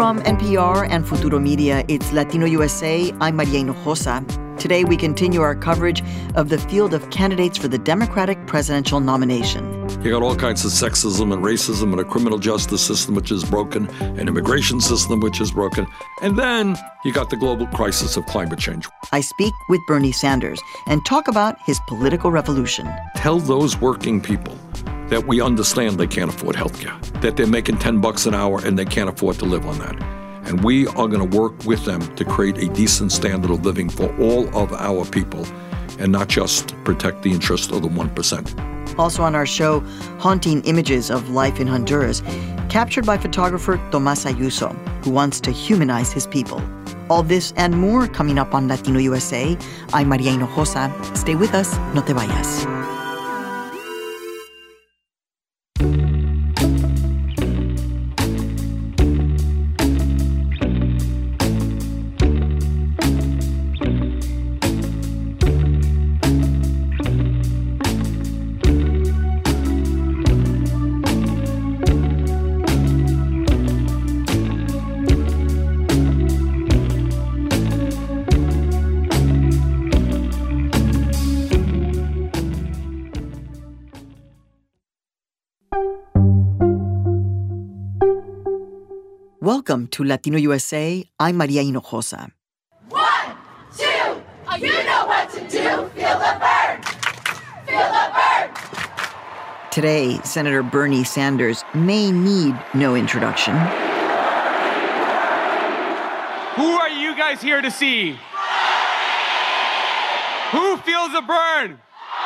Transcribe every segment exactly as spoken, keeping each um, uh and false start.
From N P R and Futuro Media, it's Latino U S A. I'm Maria Hinojosa. Today, we continue our coverage of the field of candidates for the Democratic presidential nomination. You got all kinds of sexism and racism and a criminal justice system which is broken, an immigration system which is broken, and then you got the global crisis of climate change. I speak with Bernie Sanders and talk about his political revolution. Tell those working people that we understand they can't afford health care, that they're making ten bucks an hour and they can't afford to live on that. And we are going to work with them to create a decent standard of living for all of our people and not just protect the interests of the one percent. Also on our show, haunting images of life in Honduras, captured by photographer Tomás Ayuso, who wants to humanize his people. All this and more coming up on Latino U S A. I'm Maria Hinojosa. Stay with us, no te vayas. Welcome to Latino U S A. I'm Maria Hinojosa. One, two, you know what to do. Feel the burn. Feel the burn. Today, Senator Bernie Sanders may need no introduction. Who are you guys here to see? Who feels a burn?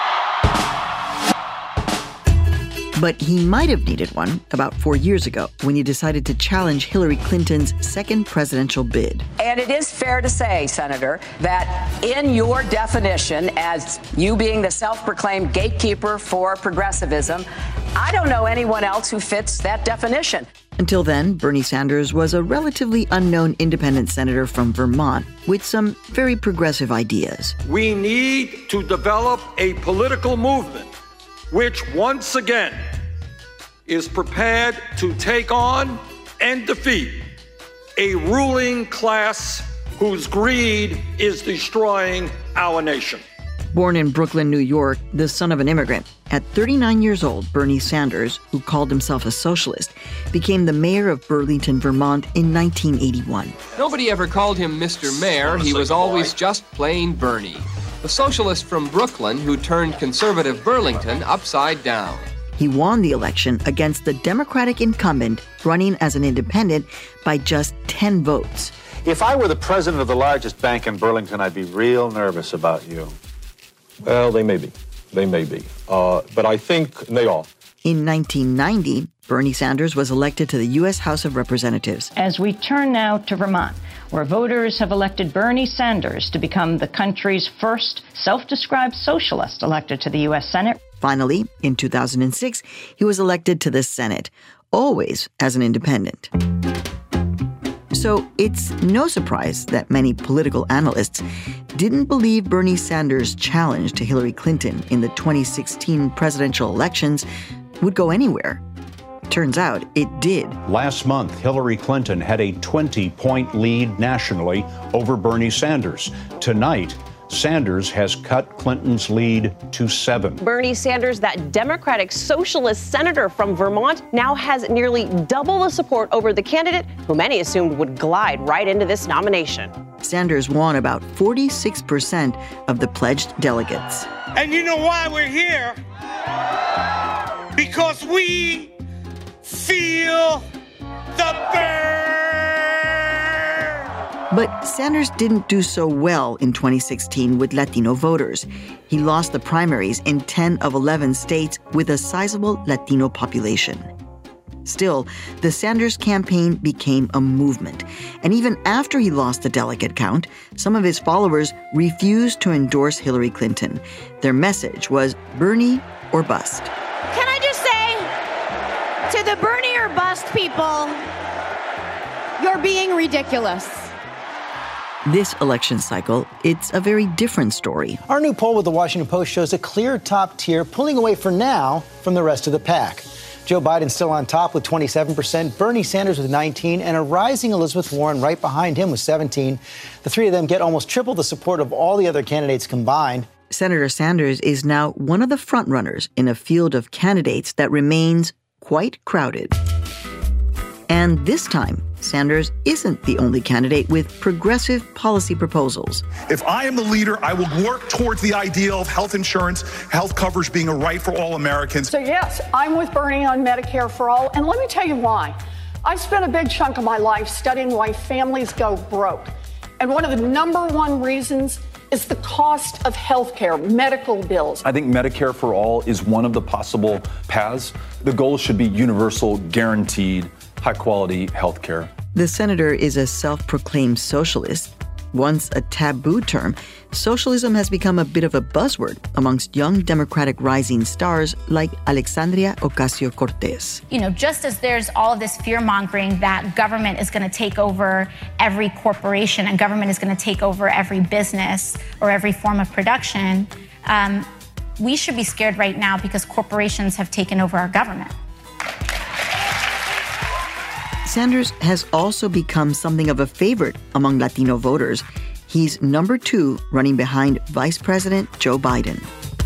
But he might have needed one about four years ago when he decided to challenge Hillary Clinton's second presidential bid. And it is fair to say, Senator, that in your definition as you being the self-proclaimed gatekeeper for progressivism, I don't know anyone else who fits that definition. Until then, Bernie Sanders was a relatively unknown independent senator from Vermont with some very progressive ideas. We need to develop a political movement which once again is prepared to take on and defeat a ruling class whose greed is destroying our nation. Born in Brooklyn, New York, the son of an immigrant, at thirty-nine years old, Bernie Sanders, who called himself a socialist, became the mayor of Burlington, Vermont in nineteen eighty-one. Nobody ever called him Mister Mayor. He was always just plain Bernie, the socialist from Brooklyn who turned conservative Burlington upside down. He won the election against the Democratic incumbent running as an independent by just ten votes. If I were the president of the largest bank in Burlington, I'd be real nervous about you. Well, they may be. They may be. Uh, but I think they are. In nineteen ninety, Bernie Sanders was elected to the U S House of Representatives. As we turn now to Vermont, where voters have elected Bernie Sanders to become the country's first self-described socialist elected to the U S Senate. Finally, in two thousand six, he was elected to the Senate, always as an independent. So it's no surprise that many political analysts didn't believe Bernie Sanders' challenge to Hillary Clinton in the twenty sixteen presidential elections would go anywhere. Turns out it did. Last month, Hillary Clinton had a twenty-point lead nationally over Bernie Sanders. Tonight, Sanders has cut Clinton's lead to seven. Bernie Sanders, that Democratic socialist senator from Vermont, now has nearly double the support over the candidate who many assumed would glide right into this nomination. Sanders won about forty-six percent of the pledged delegates. And you know why we're here? Because we feel the burn. But Sanders didn't do so well in twenty sixteen with Latino voters. He lost the primaries in ten of eleven states with a sizable Latino population. Still, the Sanders campaign became a movement. And even after he lost the delegate count, some of his followers refused to endorse Hillary Clinton. Their message was Bernie or bust. Can I just say to the Bernie or bust people, you're being ridiculous. This election cycle, it's a very different story. Our new poll with the Washington Post shows a clear top tier pulling away for now from the rest of the pack. Joe Biden still on top with twenty-seven percent, Bernie Sanders with nineteen, and a rising Elizabeth Warren right behind him with seventeen. The three of them get almost triple the support of all the other candidates combined. Senator Sanders is now one of the frontrunners in a field of candidates that remains quite crowded. And this time, Sanders isn't the only candidate with progressive policy proposals. If I am the leader, I will work towards the ideal of health insurance, health coverage being a right for all Americans. So yes, I'm with Bernie on Medicare for all, and let me tell you why. I spent a big chunk of my life studying why families go broke. And one of the number one reasons is the cost of health care, medical bills. I think Medicare for all is one of the possible paths. The goal should be universal, guaranteed, high-quality health care. The senator is a self-proclaimed socialist. Once a taboo term, socialism has become a bit of a buzzword amongst young Democratic rising stars like Alexandria Ocasio-Cortez. You know, just as there's all of this fear-mongering that government is going to take over every corporation and government is going to take over every business or every form of production, um, we should be scared right now because corporations have taken over our government. Sanders has also become something of a favorite among Latino voters. He's number two, running behind Vice President Joe Biden.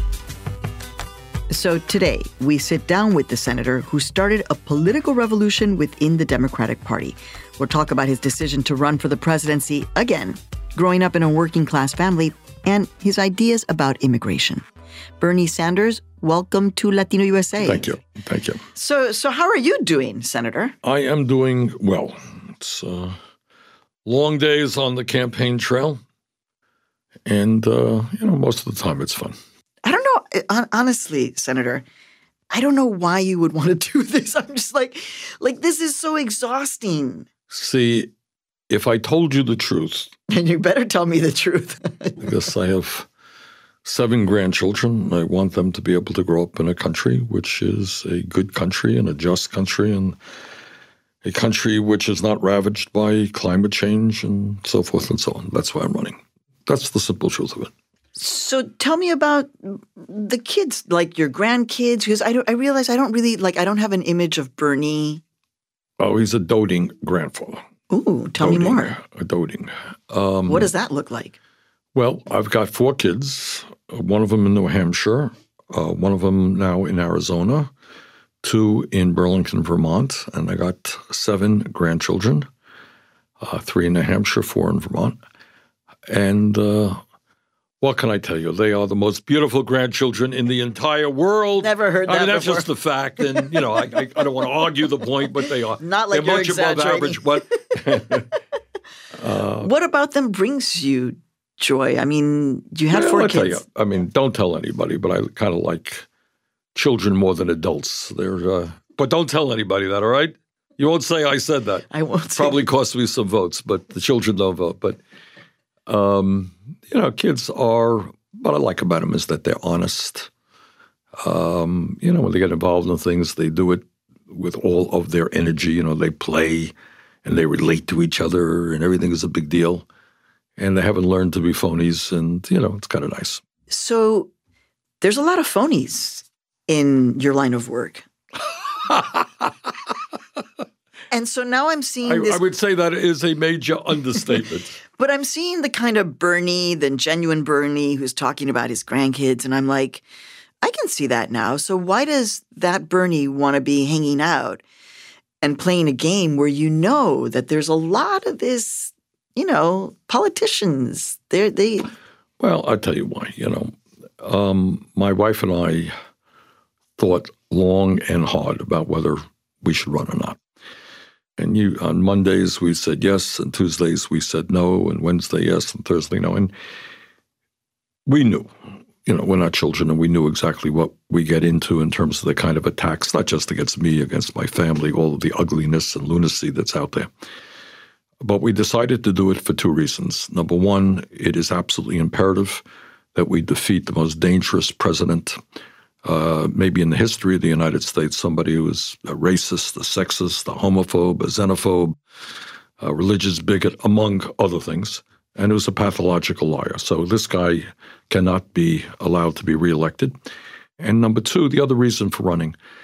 So today, we sit down with the senator who started a political revolution within the Democratic Party. We'll talk about his decision to run for the presidency again, growing up in a working-class family, and his ideas about immigration. Bernie Sanders, welcome to Latino U S A. Thank you. Thank you. So, so how are you doing, Senator? I am doing well. It's uh, long days on the campaign trail, and uh, you know, most of the time it's fun. I don't know. Honestly, Senator, I don't know why you would want to do this. I'm just like, like this is so exhausting. See, if I told you the truth, and you better tell me the truth. I guess I have seven grandchildren. I want them to be able to grow up in a country which is a good country and a just country and a country which is not ravaged by climate change and so forth and so on. That's why I'm running. That's the simple truth of it. So tell me about the kids, like your grandkids, because I, don't, I realize I don't really, like, I don't have an image of Bernie. Oh, he's a doting grandfather. Ooh, tell doting, me more. A doting. Um, what does that look like? Well, I've got four kids. One of them in New Hampshire, uh, one of them now in Arizona, two in Burlington, Vermont, and I got seven grandchildren, uh, three in New Hampshire, four in Vermont. And uh, what can I tell you? They are the most beautiful grandchildren in the entire world. Never heard that I mean, that's before. just the fact. And, you know, I, I, I don't want to argue the point, but they are. Not like They're you're much above exaggerating. average. But uh, what about them brings you joy? I mean, you had yeah, four I'll kids. tell you, I mean, don't tell anybody, but I kind of like children more than adults. They're, uh, but don't tell anybody that, all right? You won't say I said that. I won't. Probably cost me some votes, but the children don't vote. But, um, you know, kids are, what I like about them is that they're honest. Um, you know, when they get involved in things, they do it with all of their energy. You know, they play and they relate to each other and everything is a big deal. And they haven't learned to be phonies, and, you know, it's kind of nice. So there's a lot of phonies in your line of work. And so now I'm seeing I, this. I would say that is a major understatement. But I'm seeing the kind of Bernie, the genuine Bernie who's talking about his grandkids. And I'm like, I can see that now. So why does that Bernie want to be hanging out and playing a game where you know that there's a lot of this, you know, politicians? They're, they. Well, I'll tell you why. You know, um, my wife and I thought long and hard about whether we should run or not. And you, on Mondays, we said yes, and Tuesdays we said no, and Wednesday yes, and Thursday no. And we knew, you know, we're not children, and we knew exactly what we get into in terms of the kind of attacks, not just against me, against my family, all of the ugliness and lunacy that's out there. But we decided to do it for two reasons. Number one, it is absolutely imperative that we defeat the most dangerous president Uh, maybe in the history of the United States, somebody who was a racist, a sexist, a homophobe, a xenophobe, a religious bigot, among other things, and who's a pathological liar. So this guy cannot be allowed to be reelected. And number two, the other reason for running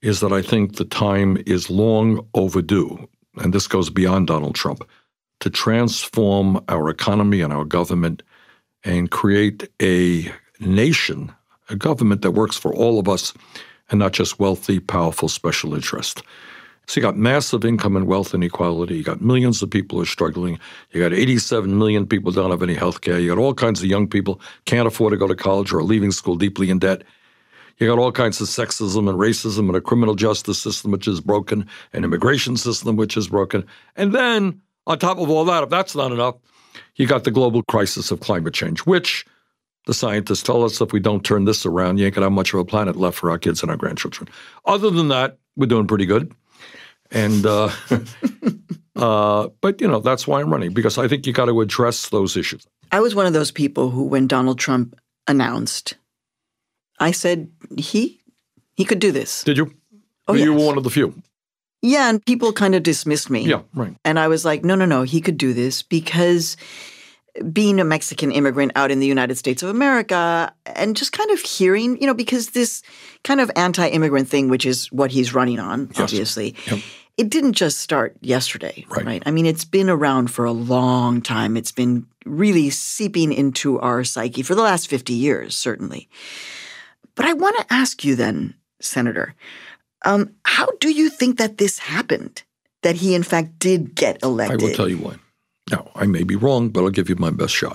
is that I think the time is long overdue, and this goes beyond Donald Trump, to transform our economy and our government and create a nation, a government that works for all of us and not just wealthy, powerful special interest. So you got massive income and wealth inequality. You got millions of people who are struggling. You got eighty-seven million people who don't have any health care. You got all kinds of young people can't afford to go to college or are leaving school deeply in debt. You got all kinds of sexism and racism and a criminal justice system which is broken, an immigration system which is broken. And then, on top of all that, if that's not enough, you got the global crisis of climate change, which the scientists tell us if we don't turn this around, you ain't going to have much of a planet left for our kids and our grandchildren. Other than that, we're doing pretty good. And, uh, uh, but, you know, that's why I'm running, because I think you got to address those issues. I was one of those people who, when Donald Trump announced, I said he he could do this. Did you? Oh, you yes. were one of the few. Yeah, and people kind of dismissed me. Yeah, right. And I was like, no, no, no, he could do this because being a Mexican immigrant out in the United States of America and just kind of hearing, you know, because this kind of anti-immigrant thing, which is what he's running on, yes. obviously, yep. It didn't just start yesterday, right. right? I mean, it's been around for a long time. It's been really seeping into our psyche for the last fifty years, certainly. But I want to ask you then, Senator, um, how do you think that this happened, that he in fact did get elected? I will tell you why. Now, I may be wrong, but I'll give you my best shot.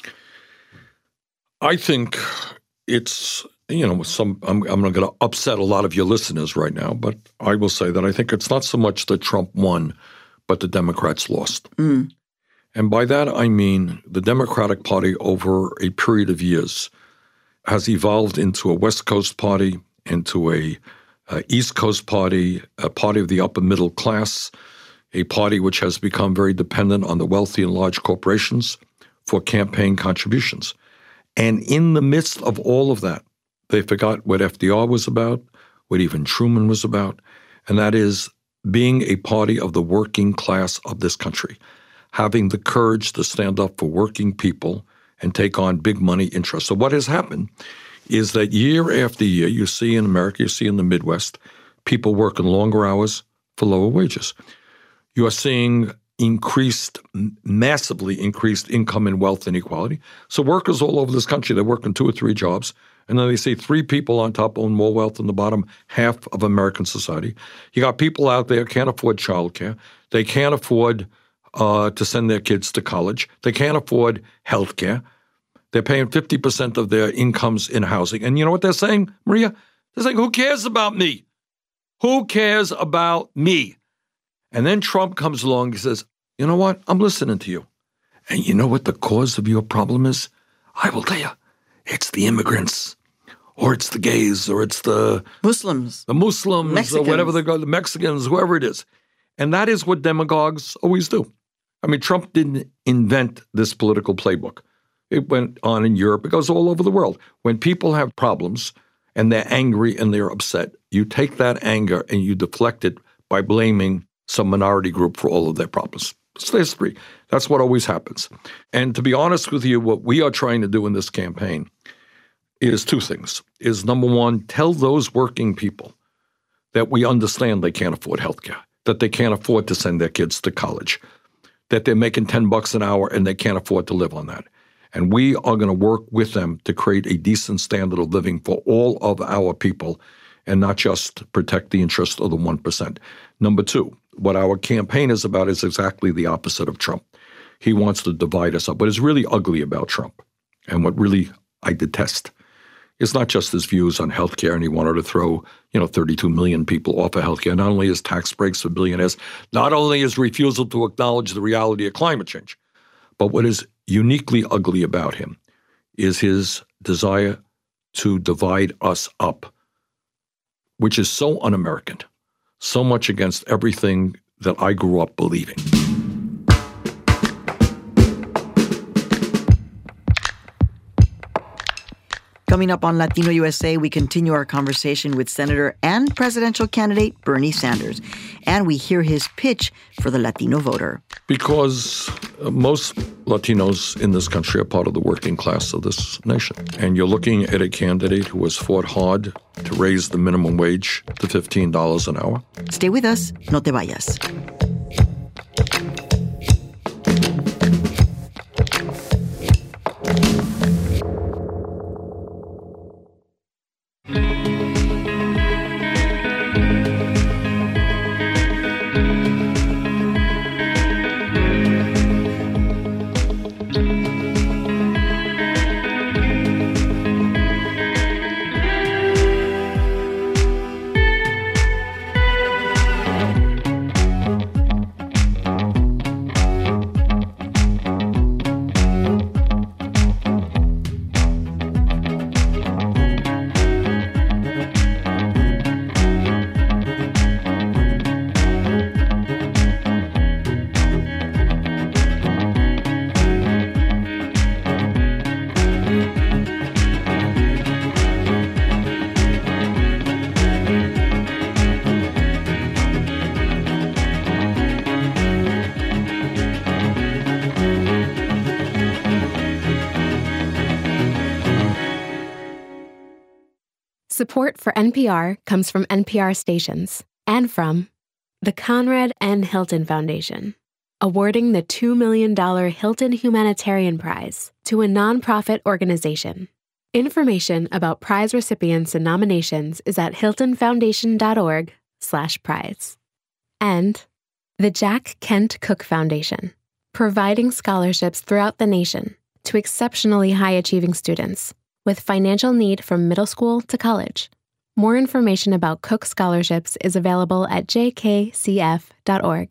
I think it's, you know, some. I'm, I'm not going to upset a lot of your listeners right now, but I will say that I think it's not so much that Trump won, but the Democrats lost. Mm. And by that, I mean the Democratic Party over a period of years has evolved into a West Coast party, into a uh, East Coast party, a party of the upper middle class, a party which has become very dependent on the wealthy and large corporations for campaign contributions. And in the midst of all of that, they forgot what F D R was about, what even Truman was about, and that is being a party of the working class of this country, having the courage to stand up for working people and take on big money interests. So what has happened is that year after year, you see in America, you see in the Midwest, people working longer hours for lower wages. You are seeing increased, massively increased income and wealth inequality. So workers all over this country, they're working two or three jobs, and then they see three people on top own more wealth than the bottom half of American society. You got people out there who can't afford childcare. They can't afford uh, to send their kids to college. They can't afford health care. They're paying fifty percent of their incomes in housing. And you know what they're saying, Maria? They're saying, who cares about me? Who cares about me? And then Trump comes along and says, you know what? I'm listening to you. And you know what the cause of your problem is? I will tell you. It's the immigrants, or it's the gays, or it's the Muslims, the Muslims, Mexicans. or whatever they go, the Mexicans, whoever it is. And that is what demagogues always do. I mean, Trump didn't invent this political playbook. It went on in Europe. It goes all over the world. When people have problems and they're angry and they're upset, you take that anger and you deflect it by blaming some minority group for all of their problems. It's history. That's what always happens. And to be honest with you, what we are trying to do in this campaign is two things. Is number one, tell those working people that we understand they can't afford health care, that they can't afford to send their kids to college, that they're making ten bucks an hour and they can't afford to live on that. And we are going to work with them to create a decent standard of living for all of our people and not just protect the interests of the one percent. Number two, what our campaign is about is exactly the opposite of Trump. He wants to divide us up. What is really ugly about Trump, and what really I detest, is not just his views on health care, and he wanted to throw, you know, thirty-two million people off of health care, not only his tax breaks for billionaires, not only his refusal to acknowledge the reality of climate change, but what is uniquely ugly about him is his desire to divide us up, which is so un-American, so much against everything that I grew up believing. Coming up on Latino U S A, we continue our conversation with Senator and presidential candidate Bernie Sanders. And we hear his pitch for the Latino voter. Because most Latinos in this country are part of the working class of this nation. And you're looking at a candidate who has fought hard to raise the minimum wage to fifteen dollars an hour. Stay with us. No te vayas. Support for N P R comes from N P R stations and from the Conrad N. Hilton Foundation, awarding the two million dollars Hilton Humanitarian Prize to a nonprofit organization. Information about prize recipients and nominations is at hiltonfoundation.org slash prize. And the Jack Kent Cook Foundation, providing scholarships throughout the nation to exceptionally high-achieving students with financial need from middle school to college. More information about Cook scholarships is available at j k c f dot org.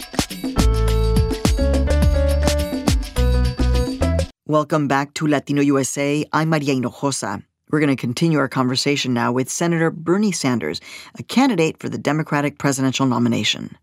Welcome back to Latino U S A. I'm Maria Hinojosa. We're going to continue our conversation now with Senator Bernie Sanders, a candidate for the Democratic presidential nomination.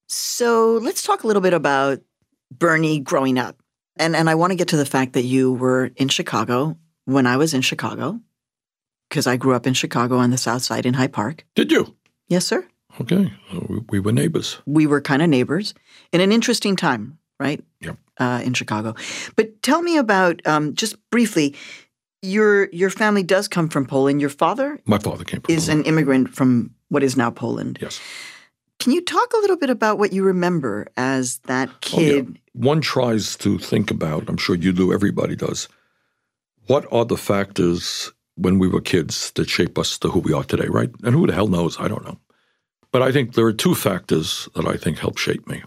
So let's talk a little bit about Bernie growing up. And, and I want to get to the fact that you were in Chicago when I was in Chicago, because I grew up in Chicago on the South Side in Hyde Park. Did you? Yes, sir. Okay. We were neighbors. We were kind of neighbors in an interesting time, right? Yep. Uh, in Chicago. But tell me about, um, just briefly, your your family does come from Poland. Your father? My father came from is Poland. an immigrant from what is now Poland. Yes. Can you talk a little bit about what you remember as that kid? Oh, yeah. One tries to think about, I'm sure you do, everybody does, what are the factors when we were kids that shape us to who we are today, right? And who the hell knows? I don't know. But I think there are two factors that I think help shape me.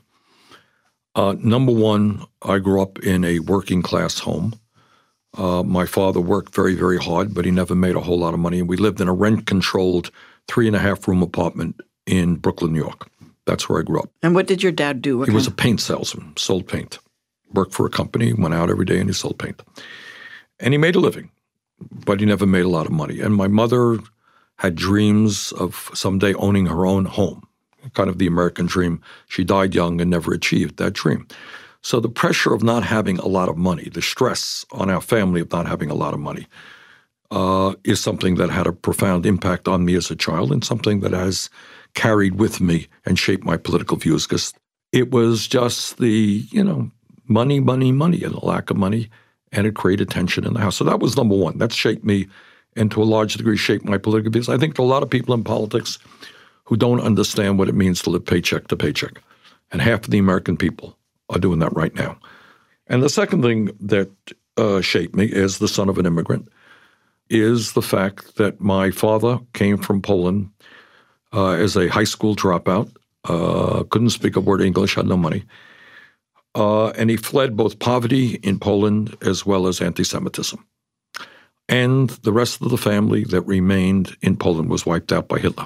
Uh, number one, I grew up in a working class home. Uh, my father worked very, very hard, but he never made a whole lot of money. And we lived in a rent-controlled three and a half room apartment in Brooklyn, New York. That's where I grew up. And what did your dad do? What he was a kind? paint salesman, sold paint. Worked for a company, went out every day, and he sold paint. And he made a living, but he never made a lot of money. And my mother had dreams of someday owning her own home, kind of the American dream. She died young and never achieved that dream. So the pressure of not having a lot of money, the stress on our family of not having a lot of money, uh, is something that had a profound impact on me as a child and something that has carried with me and shaped my political views, because it was just the, you know, money, money, money, and the lack of money, and it created tension in the house. So that was number one. That shaped me, and to a large degree shaped my political views. I think there are a lot of people in politics who don't understand what it means to live paycheck to paycheck, and half of the American people are doing that right now. And the second thing that uh, shaped me as the son of an immigrant is the fact that my father came from Poland uh, as a high school dropout, uh, couldn't speak a word of English, had no money. Uh, and he fled both poverty in Poland as well as anti-Semitism. And the rest of the family that remained in Poland was wiped out by Hitler.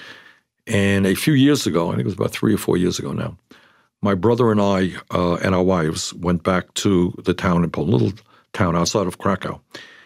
And a few years ago, I think it was about three or four years ago now, my brother and I uh, and our wives went back to the town in Poland, a little town outside of Krakow.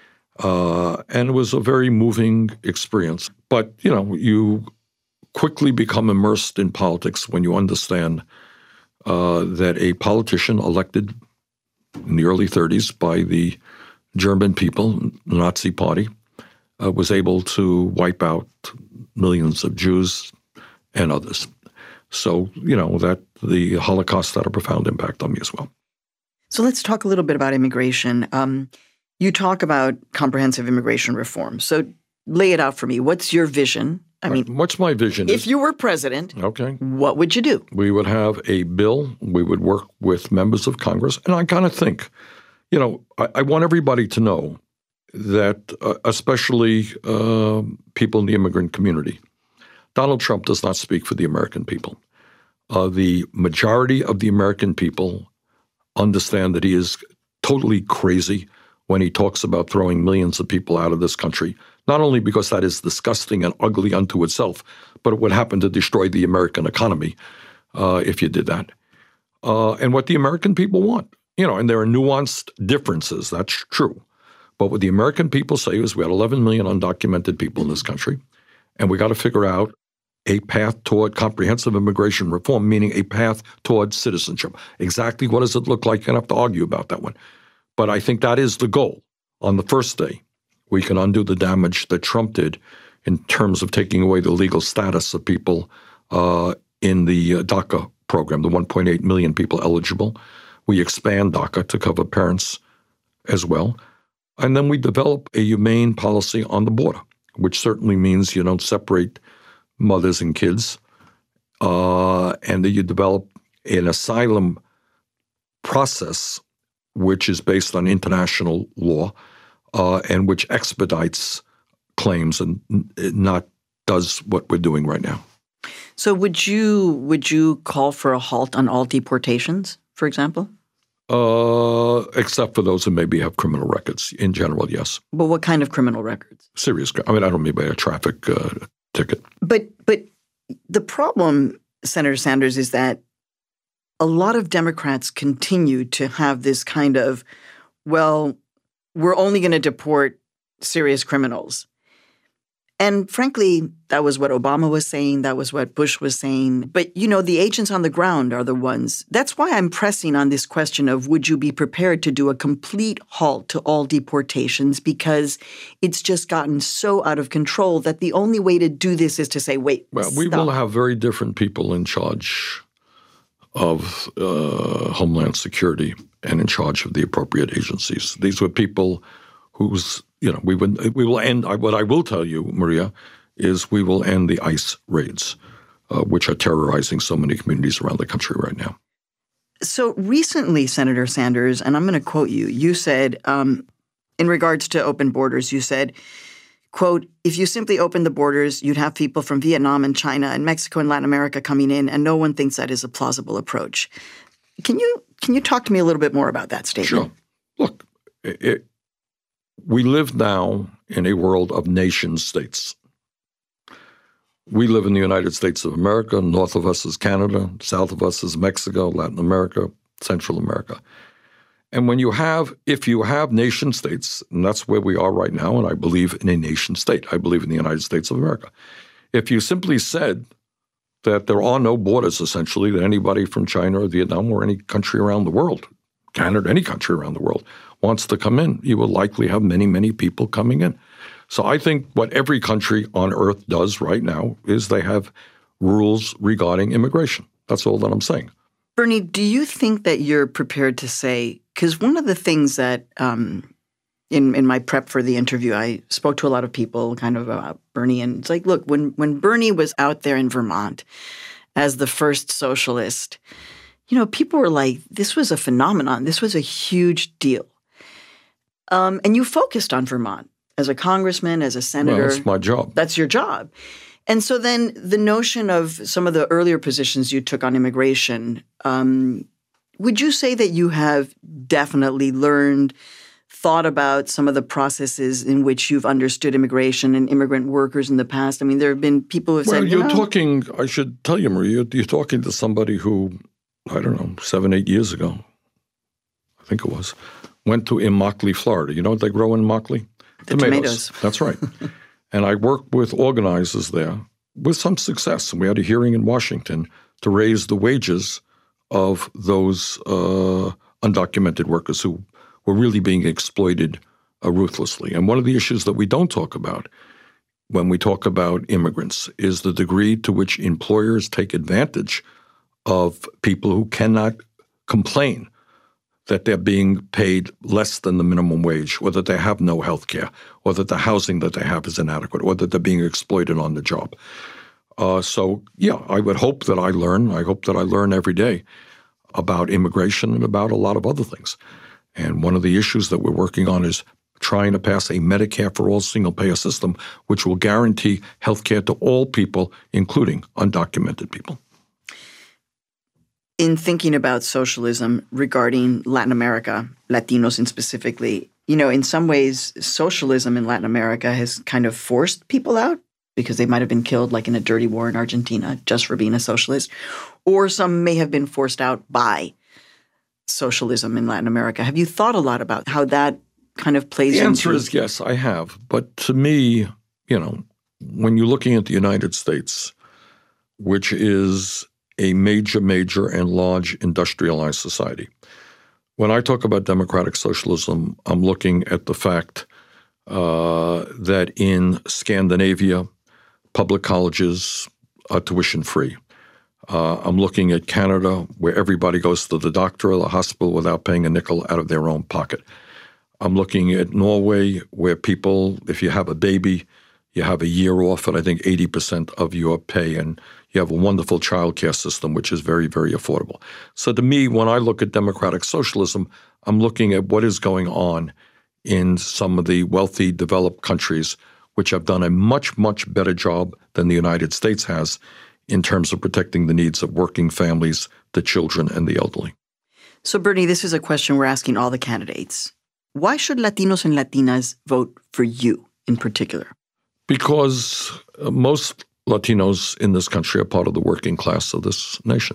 Uh, and it was a very moving experience. But, you know, you quickly become immersed in politics when you understand uh, that a politician elected in the early thirties by the German people, the Nazi party, uh, was able to wipe out millions of Jews and others. So, you know, that the Holocaust had a profound impact on me as well. So let's talk a little bit about immigration. Um, you talk about comprehensive immigration reform. So lay it out for me. What's your vision? I mean, what's my vision? If is, you were president, okay, what would you do? We would have a bill. We would work with members of Congress. And I kind of think, you know, I, I want everybody to know that, uh, especially uh, people in the immigrant community, Donald Trump does not speak for the American people. Uh, the majority of the American people understand that he is totally crazy when he talks about throwing millions of people out of this country, not only because that is disgusting and ugly unto itself, but it would happen to destroy the American economy uh, if you did that. Uh, and what the American people want. You know, and there are nuanced differences, that's true. But what the American people say is we had eleven million undocumented people in this country, and we got to figure out a path toward comprehensive immigration reform, meaning a path toward citizenship. Exactly what does it look like? You're going to have to argue about that one. But I think that is the goal. On the first day, we can undo the damage that Trump did in terms of taking away the legal status of people uh, in the uh, DACA program, the one point eight million people eligible. We expand DACA to cover parents as well. And then we develop a humane policy on the border, which certainly means you don't separate mothers and kids, uh, and that you develop an asylum process which is based on international law uh, and which expedites claims and not does what we're doing right now. So would you would you call for a halt on all deportations, for example? Uh, except for those who maybe have criminal records. In general, yes. But what kind of criminal records? Serious. I mean, I don't mean by a traffic uh, ticket. But but the problem, Senator Sanders, is that a lot of Democrats continue to have this kind of, well, we're only going to deport serious criminals. And frankly, that was what Obama was saying. That was what Bush was saying. But, you know, the agents on the ground are the ones. That's why I'm pressing on this question of would you be prepared to do a complete halt to all deportations, because it's just gotten so out of control that the only way to do this is to say, wait, well, we stop. will have very different people in charge of uh, Homeland Security and in charge of the appropriate agencies. These were people whose, you know, we would we will end. What I will tell you, Maria, is we will end the ICE raids, uh, which are terrorizing so many communities around the country right now. So recently, Senator Sanders, and I'm going to quote you, you said, um, in regards to open borders, you said, quote, if you simply open the borders, you'd have people from Vietnam and China and Mexico and Latin America coming in, and no one thinks that is a plausible approach. Can you can you talk to me a little bit more about that statement? Sure. Look, it, we live now in a world of nation states. We live in the United States of America. North of us is Canada. South of us is Mexico, Latin America, Central America. And when you have, if you have nation states, and that's where we are right now, and I believe in a nation state. I believe in the United States of America. If you simply said that there are no borders, essentially, that anybody from China or Vietnam or any country around the world, Canada, any country around the world, wants to come in, you will likely have many, many people coming in. So I think what every country on earth does right now is they have rules regarding immigration. That's all that I'm saying. Bernie, do you think that you're prepared to say, because one of the things that um, in, in my prep for the interview, I spoke to a lot of people kind of about Bernie, and it's like, look, when, when Bernie was out there in Vermont as the first socialist, you know, people were like, this was a phenomenon. This was a huge deal. Um, and you focused on Vermont as a congressman, as a senator. Well, that's my job. That's your job. And so then the notion of some of the earlier positions you took on immigration, um, would you say that you have definitely learned, thought about some of the processes in which you've understood immigration and immigrant workers in the past? I mean, there have been people who have well, said, you you're know, talking, I should tell you, Maria, you're talking to somebody who, I don't know, seven, eight years ago, I think it was, went to Immokalee, Florida. You know what they grow in Immokalee? The tomatoes. tomatoes. That's right. And I worked with organizers there with some success. And we had a hearing in Washington to raise the wages of those uh, undocumented workers who were really being exploited uh, ruthlessly. And one of the issues that we don't talk about when we talk about immigrants is the degree to which employers take advantage of people who cannot complain that they're being paid less than the minimum wage, or that they have no health care, or that the housing that they have is inadequate, or that they're being exploited on the job. Uh, so, yeah, I would hope that I learn. I hope that I learn every day about immigration and about a lot of other things. And one of the issues that we're working on is trying to pass a Medicare for all single-payer system, which will guarantee health care to all people, including undocumented people. In thinking about socialism regarding Latin America, Latinos in specifically, you know, in some ways, socialism in Latin America has kind of forced people out because they might have been killed, like in a dirty war in Argentina, just for being a socialist. Or some may have been forced out by socialism in Latin America. Have you thought a lot about how that kind of plays into— The answer is yes, I have. But to me, you know, when you're looking at the United States, which is a major, major and large industrialized society. When I talk about democratic socialism, I'm looking at the fact uh, that in Scandinavia, public colleges are tuition-free. Uh, I'm looking at Canada, where everybody goes to the doctor or the hospital without paying a nickel out of their own pocket. I'm looking at Norway, where people, if you have a baby, you have a year off at, I think, eighty percent of your pay, and you have a wonderful child care system, which is very, very affordable. So to me, when I look at democratic socialism, I'm looking at what is going on in some of the wealthy, developed countries, which have done a much, much better job than the United States has in terms of protecting the needs of working families, the children, and the elderly. So, Bernie, this is a question we're asking all the candidates. Why should Latinos and Latinas vote for you in particular? Because uh, most Latinos in this country are part of the working class of this nation.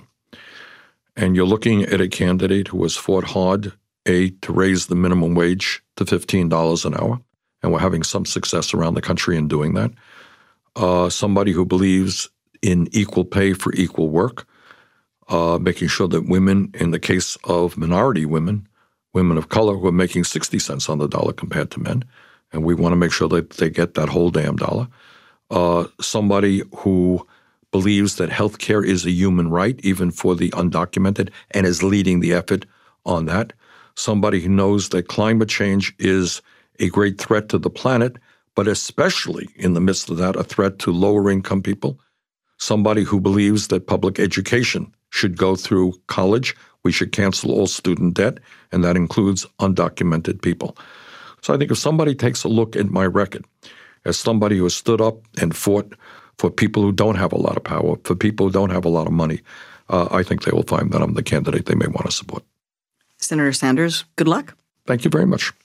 And you're looking at a candidate who has fought hard, A, to raise the minimum wage to fifteen dollars an hour, and we're having some success around the country in doing that. Uh, somebody who believes in equal pay for equal work, uh, making sure that women, in the case of minority women, women of color who are making sixty cents on the dollar compared to men, and we want to make sure that they get that whole damn dollar. Uh, somebody who believes that health care is a human right, even for the undocumented, and is leading the effort on that. Somebody who knows that climate change is a great threat to the planet, but especially in the midst of that, a threat to lower-income people. Somebody who believes that public education should go through college. We should cancel all student debt, and that includes undocumented people. So I think if somebody takes a look at my record as somebody who has stood up and fought for people who don't have a lot of power, for people who don't have a lot of money, uh, I think they will find that I'm the candidate they may want to support. Senator Sanders, good luck. Thank you very much.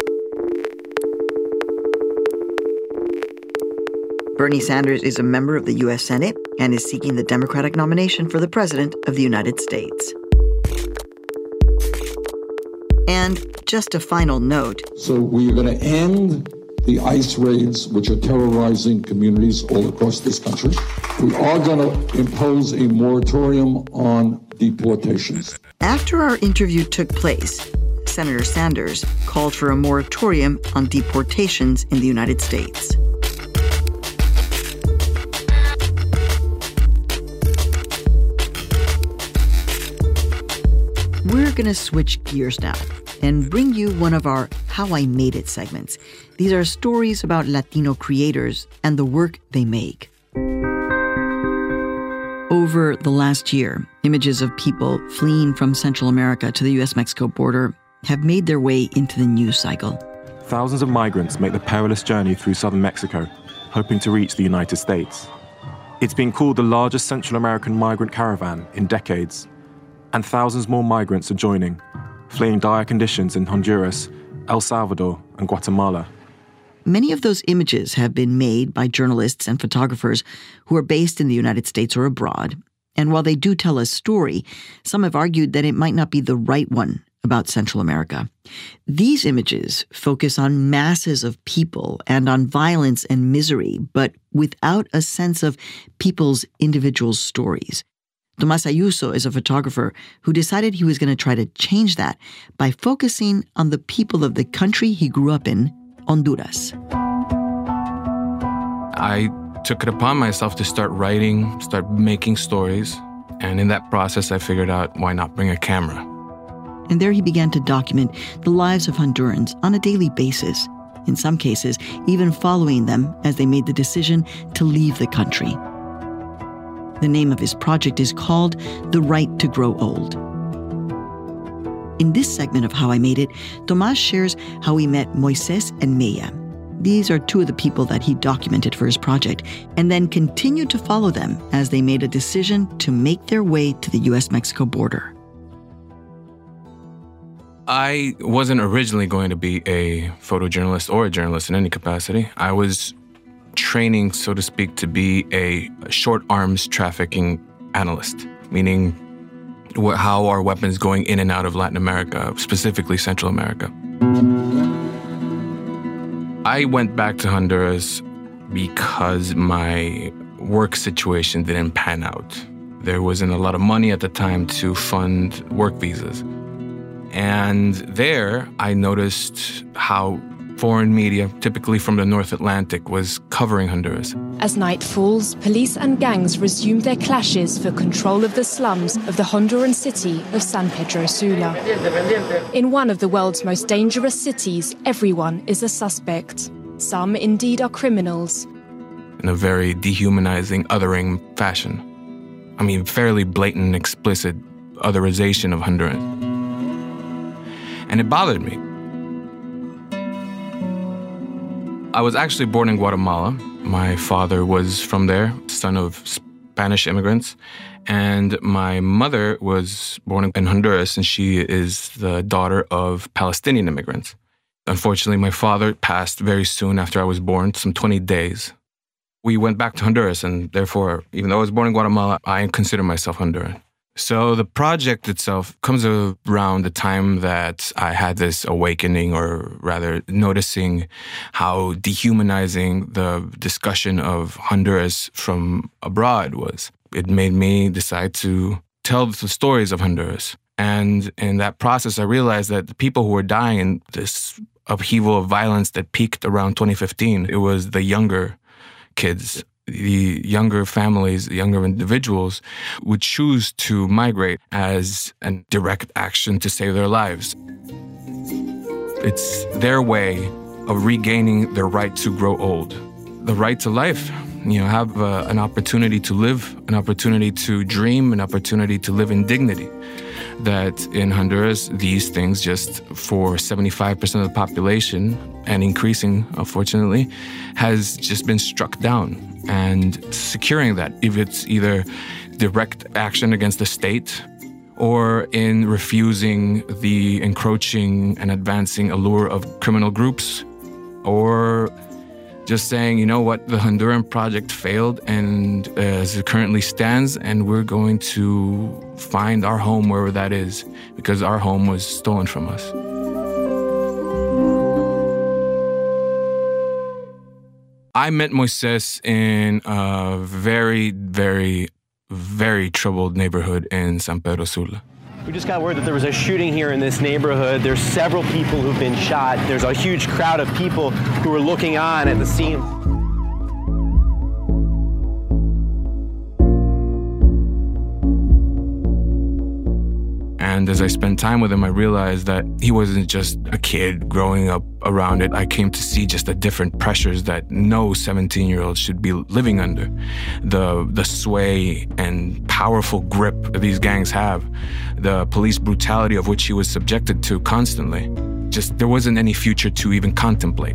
Bernie Sanders is a member of the U S Senate and is seeking the Democratic nomination for the President of the United States. And just a final note. So we are going to end the ICE raids, which are terrorizing communities all across this country. We are going to impose a moratorium on deportations. After our interview took place, Senator Sanders called for a moratorium on deportations in the United States. We're going to switch gears now and bring you one of our How I Made It segments. These are stories about Latino creators and the work they make. Over the last year, images of people fleeing from Central America to the U S Mexico border have made their way into the news cycle. Thousands of migrants make the perilous journey through southern Mexico, hoping to reach the United States. It's been called the largest Central American migrant caravan in decades, and thousands more migrants are joining, fleeing dire conditions in Honduras, El Salvador, and Guatemala. Many of those images have been made by journalists and photographers who are based in the United States or abroad. And while they do tell a story, some have argued that it might not be the right one about Central America. These images focus on masses of people and on violence and misery, but without a sense of people's individual stories. Tomas Ayuso is a photographer who decided he was going to try to change that by focusing on the people of the country he grew up in, Honduras. I took it upon myself to start writing, start making stories. And in that process, I figured out, why not bring a camera? And there he began to document the lives of Hondurans on a daily basis, in some cases even following them as they made the decision to leave the country. The name of his project is called The Right to Grow Old. In this segment of How I Made It, Tomás shares how he met Moises and Maya. These are two of the people that he documented for his project, and then continued to follow them as they made a decision to make their way to the U S Mexico border. I wasn't originally going to be a photojournalist or a journalist in any capacity. I was training, so to speak, to be a short arms trafficking analyst, meaning how are weapons going in and out of Latin America, specifically Central America. I went back to Honduras because my work situation didn't pan out. There wasn't a lot of money at the time to fund work visas. And there, I noticed how foreign media, typically from the North Atlantic, was covering Honduras. As night falls, police and gangs resume their clashes for control of the slums of the Honduran city of San Pedro Sula. In one of the world's most dangerous cities, everyone is a suspect. Some indeed are criminals. In a very dehumanizing, othering fashion. I mean, fairly blatant, explicit otherization of Hondurans. And it bothered me. I was actually born in Guatemala. My father was from there, son of Spanish immigrants. And my mother was born in Honduras, and she is the daughter of Palestinian immigrants. Unfortunately, my father passed very soon after I was born, some twenty days. We went back to Honduras, and therefore, even though I was born in Guatemala, I consider myself Honduran. So the project itself comes around the time that I had this awakening, or rather noticing how dehumanizing the discussion of Honduras from abroad was. It made me decide to tell the stories of Honduras. And in that process, I realized that the people who were dying in this upheaval of violence that peaked around twenty fifteen, it was the younger kids. The younger families, the younger individuals would choose to migrate as a direct action to save their lives. It's their way of regaining their right to grow old, the right to life, you know, have uh, an opportunity to live, an opportunity to dream, an opportunity to live in dignity. That in Honduras, these things just for seventy-five percent of the population, and increasing, unfortunately, has just been struck down. And securing that, if it's either direct action against the state or in refusing the encroaching and advancing allure of criminal groups, or just saying, you know what, the Honduran project failed and uh, as it currently stands, and we're going to find our home wherever that is, because our home was stolen from us. I met Moises in a very, very, very troubled neighborhood in San Pedro Sula. We just got word that there was a shooting here in this neighborhood. There's several people who've been shot. There's a huge crowd of people who are looking on at the scene. And as I spent time with him, I realized that he wasn't just a kid growing up around it. I came to see just the different pressures that no seventeen-year-old should be living under. The, the sway and powerful grip that these gangs have, the police brutality of which he was subjected to constantly. Just, there wasn't any future to even contemplate.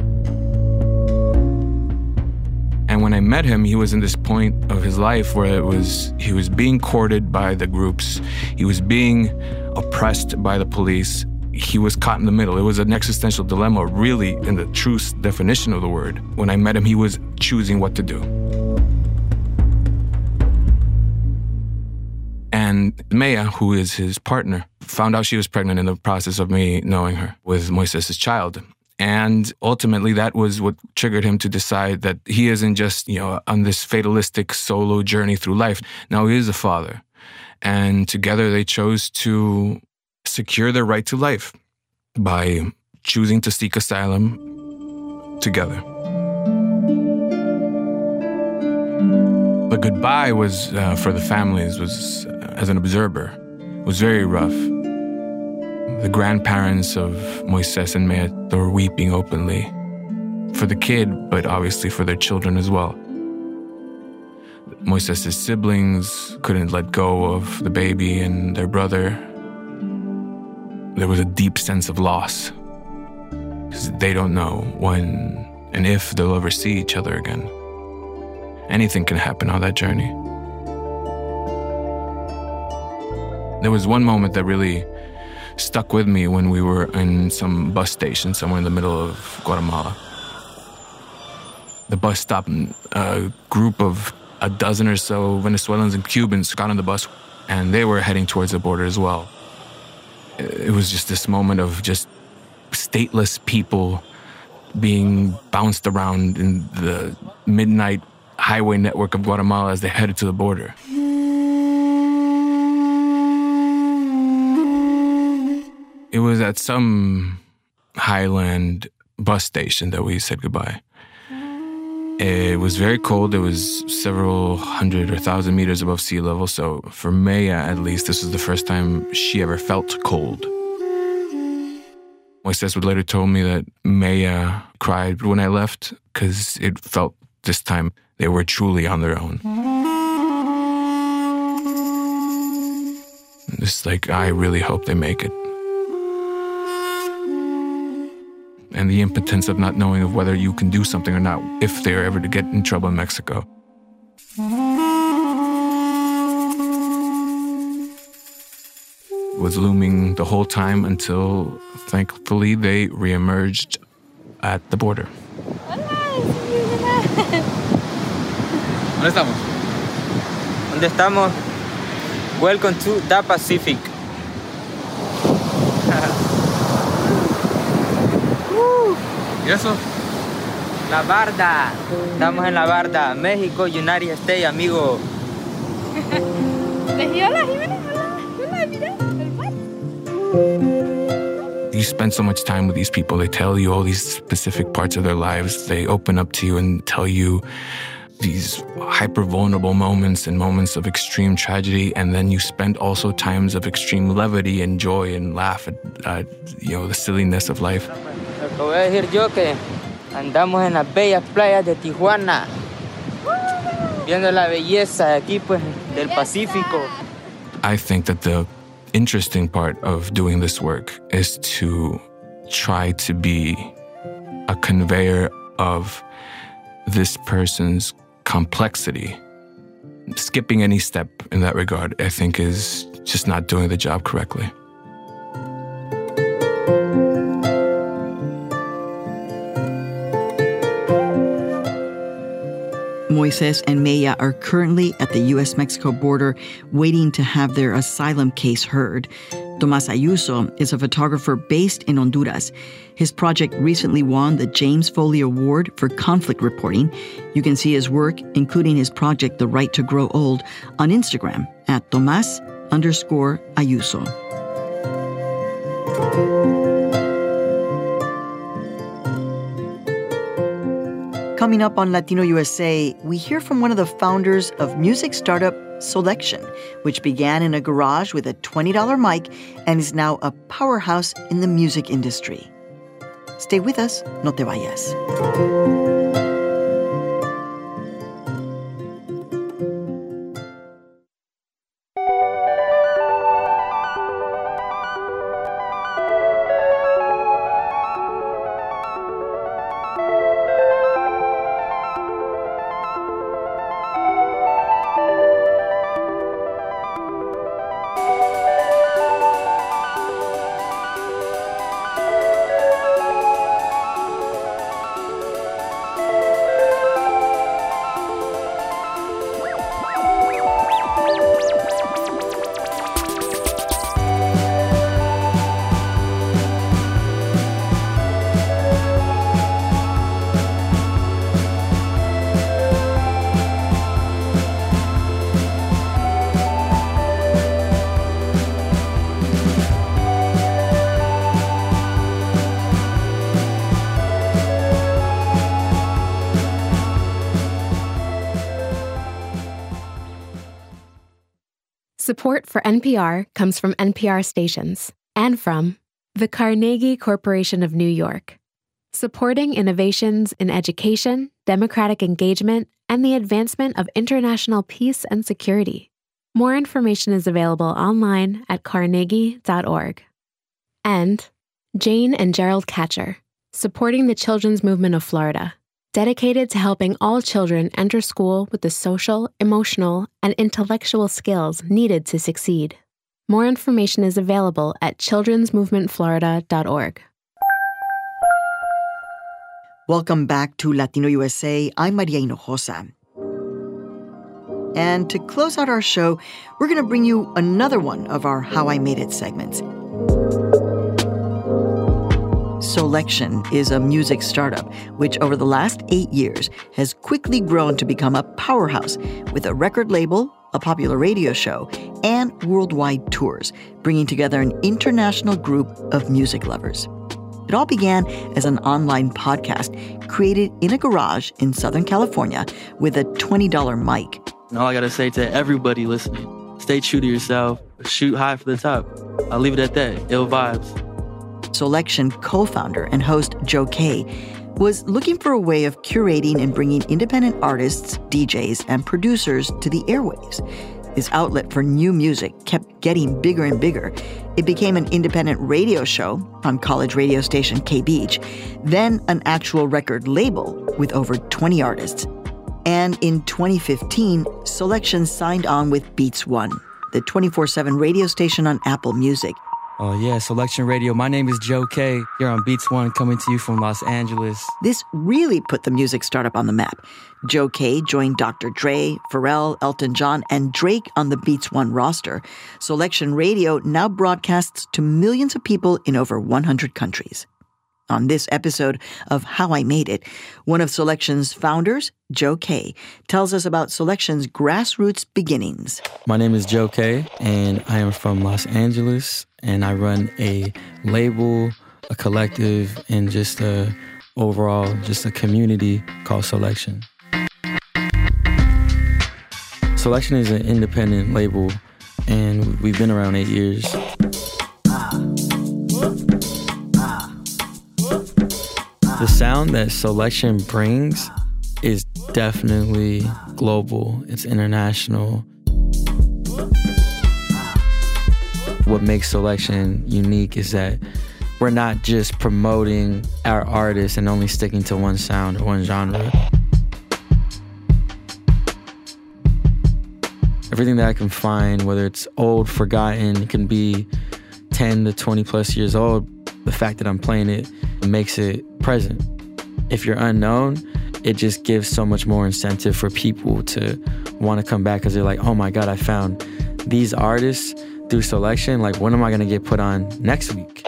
And when I met him, he was in this point of his life where it was he was being courted by the groups. He was being oppressed by the police. He was caught in the middle. It was an existential dilemma, really, in the true definition of the word. When I met him, he was choosing what to do. And Maya, who is his partner, found out she was pregnant in the process of me knowing her with Moises' child. And ultimately, that was what triggered him to decide that he isn't just, you know, on this fatalistic solo journey through life. Now he is a father. And together they chose to secure their right to life by choosing to seek asylum together. The goodbye was, uh, for the families, was, uh, as an observer, was very rough. The grandparents of Moises and Maya were weeping openly for the kid, but obviously for their children as well. Moises' siblings couldn't let go of the baby and their brother. There was a deep sense of loss, because they don't know when and if they'll ever see each other again. Anything can happen on that journey. There was one moment that really stuck with me when we were in some bus station somewhere in the middle of Guatemala. The bus stopped, and a group of a dozen or so Venezuelans and Cubans got on the bus, and they were heading towards the border as well. It was just this moment of just stateless people being bounced around in the midnight highway network of Guatemala as they headed to the border. It was at some highland bus station that we said goodbye. It was very cold. It was several hundred or thousand meters above sea level. So for Maya, at least, this was the first time she ever felt cold. Moises would later told me that Maya cried when I left because it felt this time they were truly on their own. It's like, I really hope they make it. And the impotence of not knowing of whether you can do something or not if they're ever to get in trouble in Mexico. Was looming the whole time until, thankfully, they reemerged at the border. ¿Dónde estamos? ¿Dónde estamos? Welcome to the Pacific. ¿Y eso? La Barda. Estamos en la Barda. México, United States, amigo. You spend so much time with these people. They tell you all these specific parts of their lives. They open up to you and tell you these hyper-vulnerable moments and moments of extreme tragedy, and then you spend also times of extreme levity and joy and laugh at, uh, you know, the silliness of life. Lo que voy a decir yo que andamos en las bellas playas de Tijuana, viendo la belleza de aquí, pues, del Pacífico. I think that the interesting part of doing this work is to try to be a conveyor of this person's complexity. Skipping any step in that regard, I think, is just not doing the job correctly. Moises and Maya are currently at the U S Mexico border waiting to have their asylum case heard. Tomás Ayuso is a photographer based in Honduras. His project recently won the James Foley Award for conflict reporting. You can see his work, including his project The Right to Grow Old, on Instagram at Tomás underscore Ayuso. Coming up on Latino U S A, we hear from one of the founders of music startup Solection, which began in a garage with a twenty dollar mic and is now a powerhouse in the music industry. Stay with us, no te vayas. Support for N P R comes from N P R stations and from the Carnegie Corporation of New York, supporting innovations in education, democratic engagement, and the advancement of international peace and security. More information is available online at carnegie dot org. And Jane and Gerald Katcher, supporting the Children's Movement of Florida, dedicated to helping all children enter school with the social, emotional, and intellectual skills needed to succeed. More information is available at children's movement florida dot org. Welcome back to Latino U S A. I'm Maria Hinojosa. And to close out our show, we're going to bring you another one of our How I Made It segments. Soulection is a music startup which over the last eight years has quickly grown to become a powerhouse with a record label, a popular radio show, and worldwide tours, bringing together an international group of music lovers. It all began as an online podcast created in a garage in Southern California with a twenty dollars mic. And all I gotta say to everybody listening, stay true to yourself, shoot high for the top. I'll leave it at that. Ill vibes. Soulection co-founder and host Joe Kay was looking for a way of curating and bringing independent artists, D Js, and producers to the airwaves. His outlet for new music kept getting bigger and bigger. It became an independent radio show on college radio station K-Beach, then an actual record label with over twenty artists. And in twenty fifteen, Soulection signed on with Beats One, the twenty-four seven radio station on Apple Music. Oh yeah, Soulection Radio. My name is Joe Kay. Here on Beats One, coming to you from Los Angeles. This really put the music startup on the map. Joe Kay joined Doctor Dre, Pharrell, Elton John, and Drake on the Beats One roster. Soulection Radio now broadcasts to millions of people in over one hundred countries. On this episode of How I Made It, one of Soulection's founders, Joe Kay, tells us about Soulection's grassroots beginnings. My name is Joe Kay, and I am from Los Angeles, and I run a label, a collective, and just a overall, just a community called Soulection. Soulection is an independent label, and we've been around eight years. The sound that Soulection brings is definitely global. It's international. What makes Soulection unique is that we're not just promoting our artists and only sticking to one sound or one genre. Everything that I can find, whether it's old, forgotten, it can be ten to twenty plus years old, the fact that I'm playing it makes it present. If you're unknown, it just gives so much more incentive for people to want to come back because they're like, oh my God, I found these artists through Soulection. Like, when am I going to get put on next week?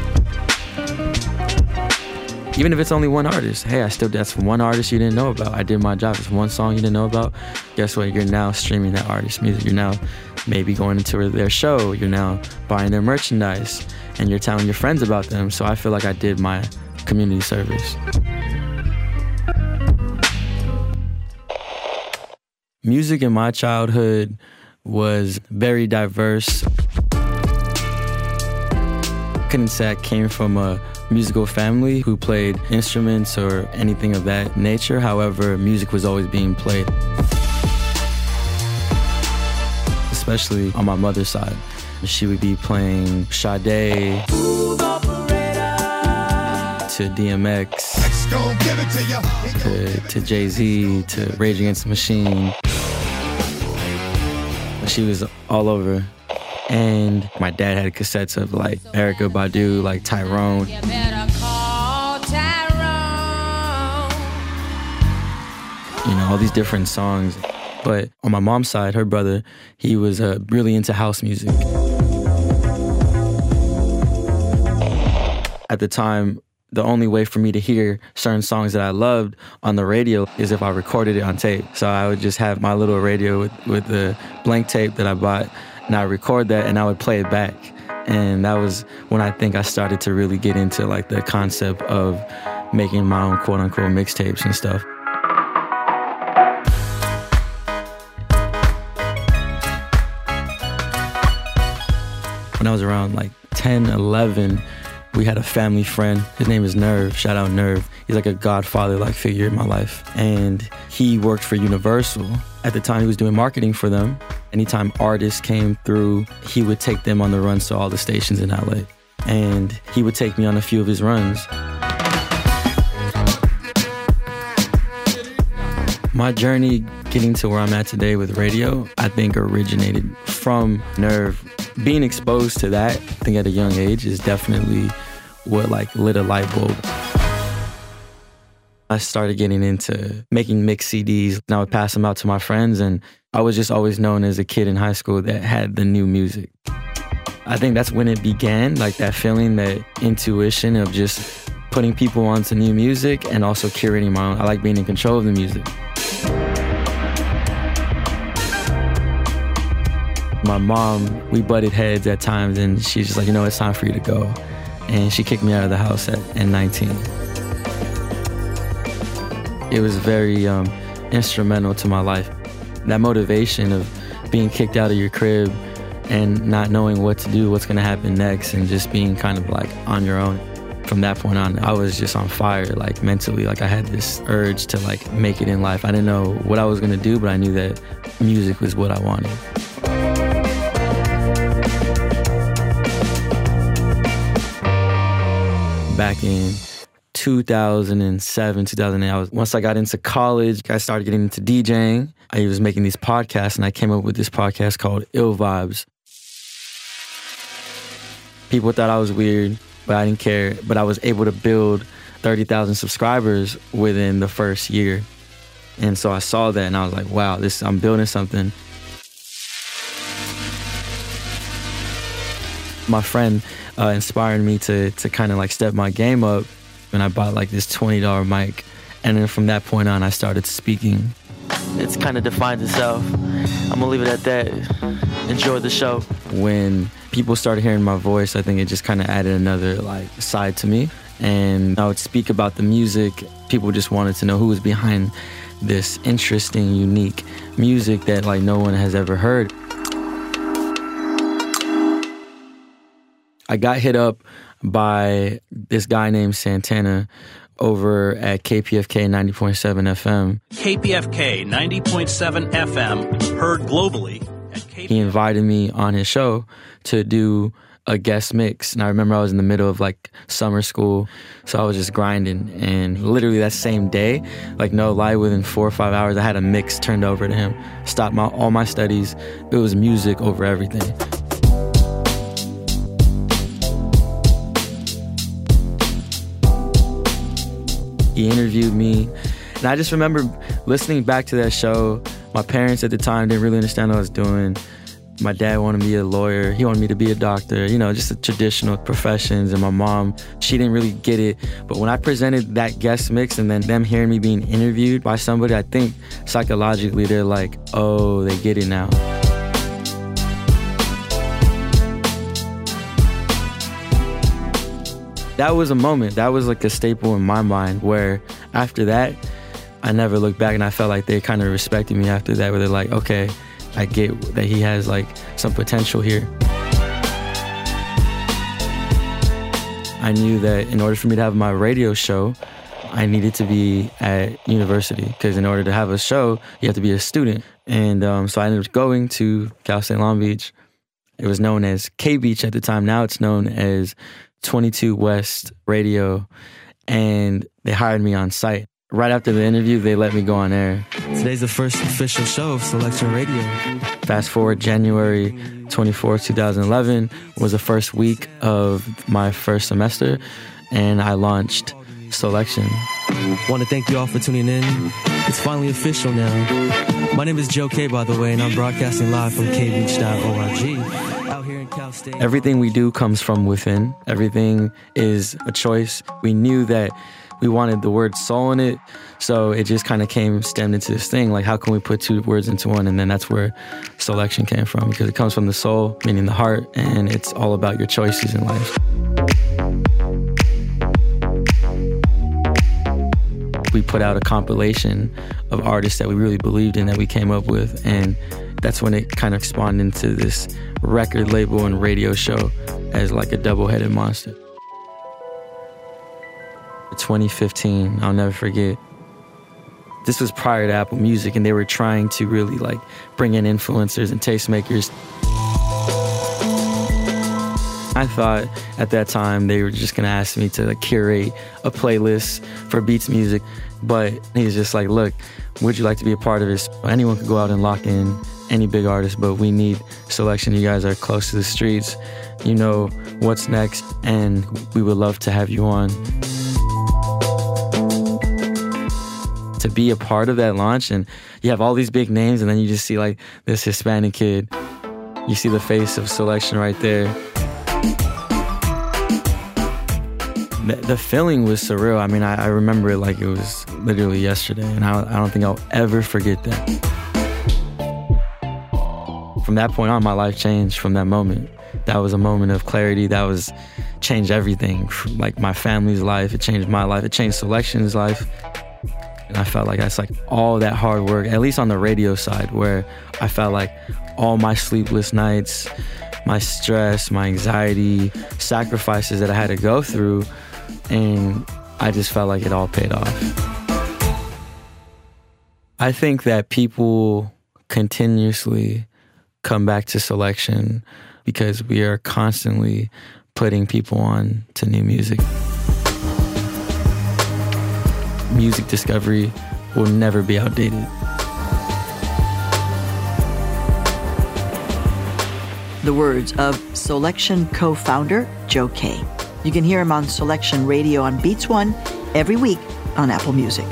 Even if it's only one artist, hey, I still, that's one artist you didn't know about. I did my job. It's one song you didn't know about. Guess what? You're now streaming that artist's music. You're now maybe going into their show. You're now buying their merchandise, and you're telling your friends about them. So I feel like I did my community service. Music in my childhood was very diverse. Couldn't say I came from a musical family who played instruments or anything of that nature. However, music was always being played. Especially on my mother's side. She would be playing Sade to D M X, to, to Jay-Z, to Rage Against the Machine. She was all over. And my dad had cassettes of like Erykah Badu, like Tyrone. You better call Tyrone. You know, all these different songs. But on my mom's side, her brother, he was uh, really into house music. At the time, the only way for me to hear certain songs that I loved on the radio is if I recorded it on tape. So I would just have my little radio with, with the blank tape that I bought, and I would record that and I would play it back. And that was when I think I started to really get into like the concept of making my own quote unquote mixtapes and stuff. When I was around like ten, eleven, we had a family friend. His name is Nerve. Shout out Nerve. He's like a godfather-like figure in my life. And he worked for Universal. At the time, he was doing marketing for them. Anytime artists came through, he would take them on the runs to all the stations in L A. And he would take me on a few of his runs. My journey getting to where I'm at today with radio, I think originated from Nerve. Being exposed to that, I think at a young age, is definitely what like lit a light bulb. I started getting into making mix C Ds, and I would pass them out to my friends, and I was just always known as a kid in high school that had the new music. I think that's when it began, like that feeling, that intuition of just putting people onto new music and also curating my own. I like being in control of the music. My mom, we butted heads at times, and she's just like, you know, it's time for you to go. And she kicked me out of the house at, at nineteen. It was very um, instrumental to my life. That motivation of being kicked out of your crib and not knowing what to do, what's gonna happen next, and just being kind of like on your own. From that point on, I was just on fire, like mentally. Like I had this urge to like make it in life. I didn't know what I was gonna do, but I knew that music was what I wanted. Back in two thousand seven, two thousand eight, I was, once I got into college, I started getting into DJing. I was making these podcasts, and I came up with this podcast called Ill Vibes. People thought I was weird, but I didn't care. But I was able to build thirty thousand subscribers within the first year. And so I saw that, and I was like, wow, this I'm building something. My friend uh, inspired me to to kind of like step my game up, and I bought like this twenty dollar mic. And then from that point on, I started speaking. It's kind of defines itself. I'm gonna leave it at that. Enjoy the show. When people started hearing my voice, I think it just kind of added another like side to me. And I would speak about the music. People just wanted to know who was behind this interesting, unique music that like no one has ever heard. I got hit up by this guy named Santana over at K P F K ninety point seven F M. K P F K ninety point seven F M, heard globally. He invited me on his show to do a guest mix. And I remember I was in the middle of like summer school, so I was just grinding. And literally that same day, like no lie, within four or five hours, I had a mix turned over to him. Stopped my, all my studies. It was music over everything. He interviewed me, and I just remember listening back to that show. My parents at the time didn't really understand what I was doing. My dad wanted me to be a lawyer. He wanted me to be a doctor, you know, just the traditional professions. And my mom, she didn't really get it. But when I presented that guest mix and then them hearing me being interviewed by somebody, I think psychologically they're like, oh, they get it now. That was a moment. That was like a staple in my mind where after that, I never looked back, and I felt like they kind of respected me after that, where they're like, okay, I get that he has like some potential here. I knew that in order for me to have my radio show, I needed to be at university, because in order to have a show, you have to be a student. And um, so I ended up going to Cal State Long Beach. It was known as K-Beach at the time. Now it's known as twenty-two West Radio, and they hired me on site. Right after the interview, they let me go on air. Today's the first official show of Selection Radio. Fast forward, January twenty-fourth, twenty eleven was the first week of my first semester, and I launched Selection. Want to thank you all for tuning in. It's finally official now. My name is Joe K, by the way, and I'm broadcasting live from k beach dot org. Out here in Cal State. Everything we do comes from within. Everything is a choice. We knew that we wanted the word soul in it, so it just kind of came, stemmed into this thing, like how can we put two words into one? And then that's where Selection came from, because it comes from the soul, meaning the heart, and it's all about your choices in life. We put out a compilation of artists that we really believed in, that we came up with, and That's when it kind of spawned into this record label and radio show as like a double-headed monster. twenty fifteen, I'll never forget. This was prior to Apple Music, and they were trying to really like bring in influencers and tastemakers. I thought at that time they were just gonna ask me to like, curate a playlist for Beats Music, but he's just like, look, would you like to be a part of this? Anyone could go out and lock in any big artist, but we need selection. You guys are close to the streets. You know what's next, and we would love to have you on. To be a part of that launch, and you have all these big names, and then you just see like this Hispanic kid. You see the face of Selection right there. The, the feeling was surreal. I mean, I, I remember it like it was literally yesterday, and I, I don't think I'll ever forget that. From that point on, my life changed from that moment. That was a moment of clarity. That was changed everything. Like my family's life, it changed my life. It changed Selection's life. And I felt like that's like all that hard work, at least on the radio side, where I felt like all my sleepless nights, my stress, my anxiety, sacrifices that I had to go through, and I just felt like it all paid off. I think that people continuously come back to Selection because we are constantly putting people on to new music. Music discovery will never be outdated. The words of Selection co-founder Joe Kay. You can hear him on Selection Radio on Beats One every week on Apple Music.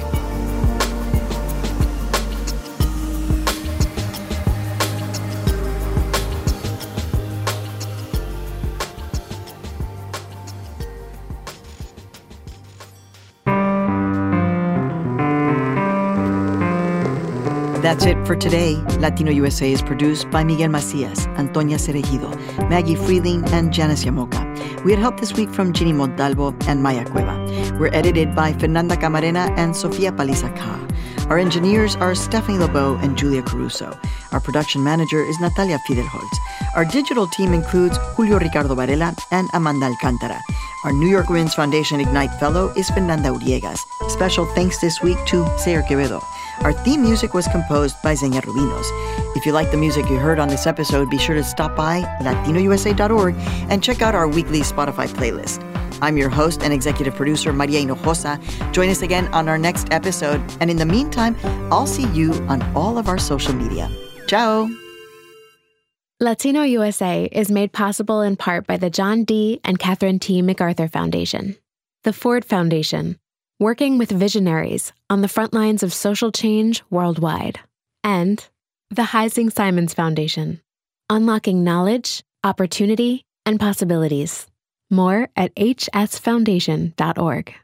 That's it for today. Latino U S A is produced by Miguel Macias, Antonia Cerejido, Maggie Freeling, and Janice Yamoka. We had help this week from Ginny Montalvo and Maya Cueva. We're edited by Fernanda Camarena and Sofia Paliza-Kha. Our engineers are Stephanie LeBeau and Julia Caruso. Our production manager is Natalia Fidelholtz. Our digital team includes Julio Ricardo Varela and Amanda Alcantara. Our New York Women's Foundation Ignite Fellow is Fernanda Uriegas. Special thanks this week to Sayer Quevedo. Our theme music was composed by Xenia Rubinos. If you like the music you heard on this episode, be sure to stop by latino u s a dot org and check out our weekly Spotify playlist. I'm your host and executive producer, Maria Hinojosa. Join us again on our next episode. And in the meantime, I'll see you on all of our social media. Ciao. Latino U S A is made possible in part by the John D. and Catherine T. MacArthur Foundation, the Ford Foundation, working with visionaries on the front lines of social change worldwide, and the Heising Simons Foundation, unlocking knowledge, opportunity, and possibilities. More at h s foundation dot org.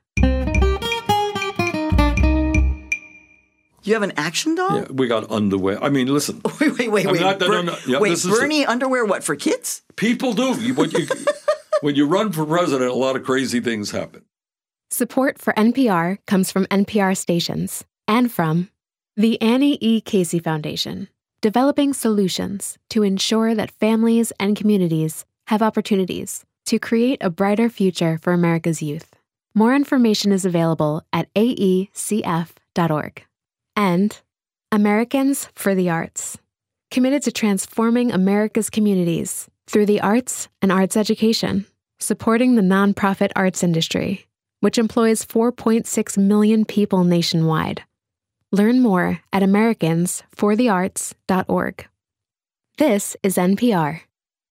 You have an action doll? Yeah, we got underwear. I mean, listen. Wait, wait, wait, I'm wait. not- no, Ber- no, no. Yeah, wait, this is Bernie underwear, what, for kids? People do. You, when, you, when you run for president, a lot of crazy things happen. Support for N P R comes from N P R stations and from the Annie E. Casey Foundation, developing solutions to ensure that families and communities have opportunities to create a brighter future for America's youth. More information is available at a e c f dot org. And Americans for the Arts, committed to transforming America's communities through the arts and arts education, supporting the nonprofit arts industry, which employs four point six million people nationwide. Learn more at americans for the arts dot org. This is N P R.